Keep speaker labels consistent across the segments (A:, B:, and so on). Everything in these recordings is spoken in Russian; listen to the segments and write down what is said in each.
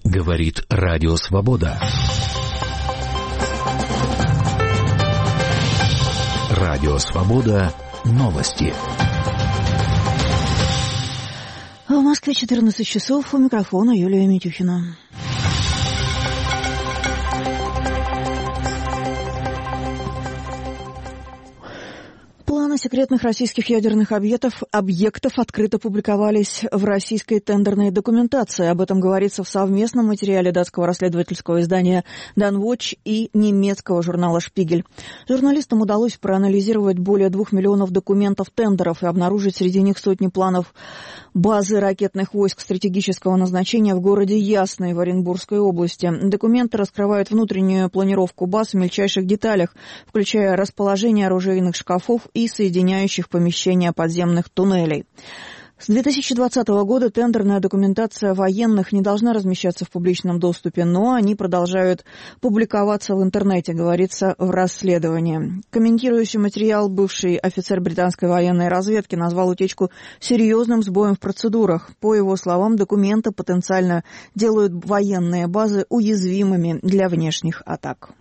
A: Говорит Радио Свобода. Радио Свобода. Новости.
B: В Москве 14 часов. У микрофона Юлия Митюхина. Планы секретных российских ядерных объектов открыто публиковались в российской тендерной документации. Об этом говорится в совместном материале датского расследовательского издания «Данвотч» и немецкого журнала «Шпигель». Журналистам удалось проанализировать более 2 миллионов документов тендеров и обнаружить среди них сотни планов базы ракетных войск стратегического назначения в городе Ясный в Оренбургской области. Документы раскрывают внутреннюю планировку баз в мельчайших деталях, включая расположение оружейных шкафов и соединяющих помещения подземных туннелей. С 2020 года тендерная документация военных не должна размещаться в публичном доступе, но они продолжают публиковаться в интернете, говорится в расследовании. Комментирующий материал бывший офицер британской военной разведки назвал утечку серьезным сбоем в процедурах. По его словам, документы потенциально делают военные базы уязвимыми для внешних атак.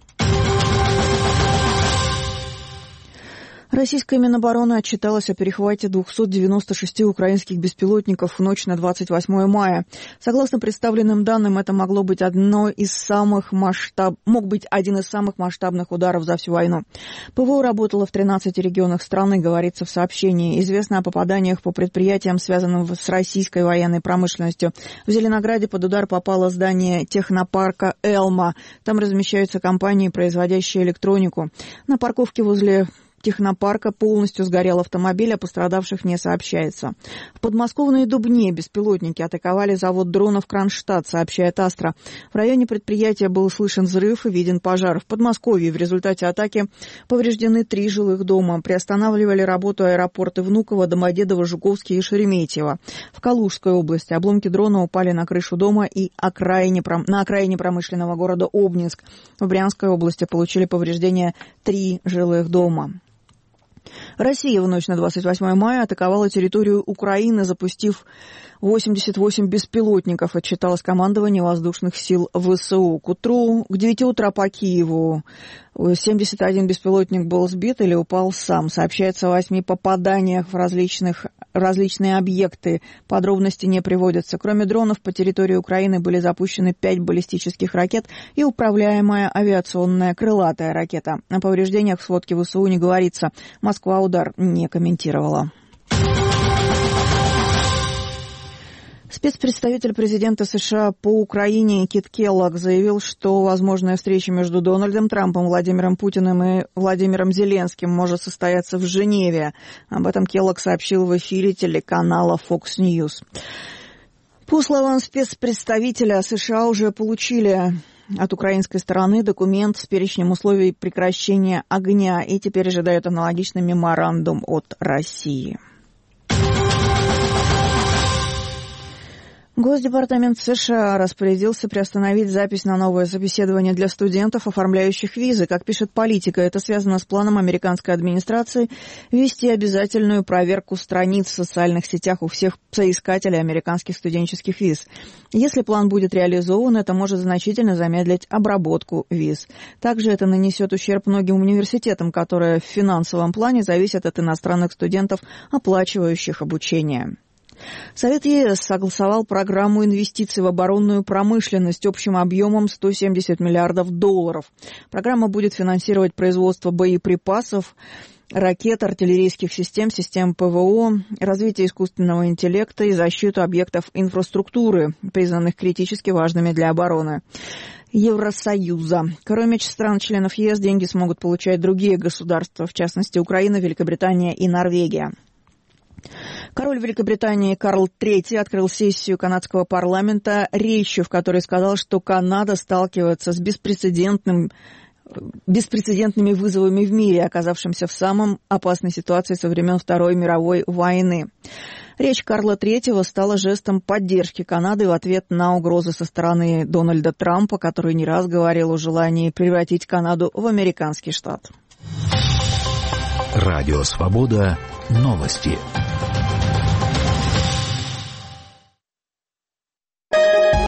B: Российская Минобороны отчиталась о перехвате 296 украинских беспилотников в ночь на 28 мая. Согласно представленным данным, это мог быть один из самых масштабных ударов за всю войну. ПВО работало в 13 регионах страны, говорится в сообщении. Известно о попаданиях по предприятиям, связанным с российской военной промышленностью. В Зеленограде под удар попало здание технопарка «Элма». Там размещаются компании, производящие электронику. На парковке возле технопарка полностью сгорел автомобиль, о пострадавших не сообщается. В подмосковной Дубне беспилотники атаковали завод дронов «Кронштадт», сообщает Астра. В районе предприятия был слышен взрыв и виден пожар. В Подмосковье в результате атаки повреждены 3 жилых дома. Приостанавливали работу аэропорты Внуково, Домодедово, Жуковский и Шереметьево. В Калужской области обломки дрона упали на крышу дома и на окраине промышленного города Обнинск. В Брянской области получили повреждения 3 жилых дома. Россия в ночь на 28 мая атаковала территорию Украины, запустив 88 беспилотников, отчиталось командование воздушных сил ВСУ. К 9 утра по Киеву 71 беспилотник был сбит или упал сам. Сообщается о 8 попаданиях в различные объекты. Подробности не приводятся. Кроме дронов, по территории Украины были запущены 5 баллистических ракет и управляемая авиационная крылатая ракета. О повреждениях в сводке ВСУ не говорится. Москва удар не комментировала. Спецпредставитель президента США по Украине Кит Келлог заявил, что возможная встреча между Дональдом Трампом, Владимиром Путиным и Владимиром Зеленским может состояться в Женеве. Об этом Келлог сообщил в эфире телеканала Fox News. По словам спецпредставителя, США уже получили от украинской стороны документ с перечнем условий прекращения огня и теперь ожидают аналогичный меморандум от России. Госдепартамент США распорядился приостановить запись на новое собеседование для студентов, оформляющих визы. Как пишет Политика, это связано с планом американской администрации ввести обязательную проверку страниц в социальных сетях у всех соискателей американских студенческих виз. Если план будет реализован, это может значительно замедлить обработку виз. Также это нанесет ущерб многим университетам, которые в финансовом плане зависят от иностранных студентов, оплачивающих обучение. Совет ЕС согласовал программу инвестиций в оборонную промышленность общим объемом $170 миллиардов. Программа будет финансировать производство боеприпасов, ракет, артиллерийских систем, систем ПВО, развитие искусственного интеллекта и защиту объектов инфраструктуры, признанных критически важными для обороны Евросоюза. Кроме стран-членов ЕС, деньги смогут получать другие государства, в частности Украина, Великобритания и Норвегия. Король Великобритании Карл III открыл сессию канадского парламента речью, в которой сказал, что Канада сталкивается с беспрецедентными вызовами в мире, оказавшимся в самой опасной ситуации со времен Второй мировой войны. Речь Карла III стала жестом поддержки Канады в ответ на угрозы со стороны Дональда Трампа, который не раз говорил о желании превратить Канаду в американский штат.
A: Радио Свобода. Новости.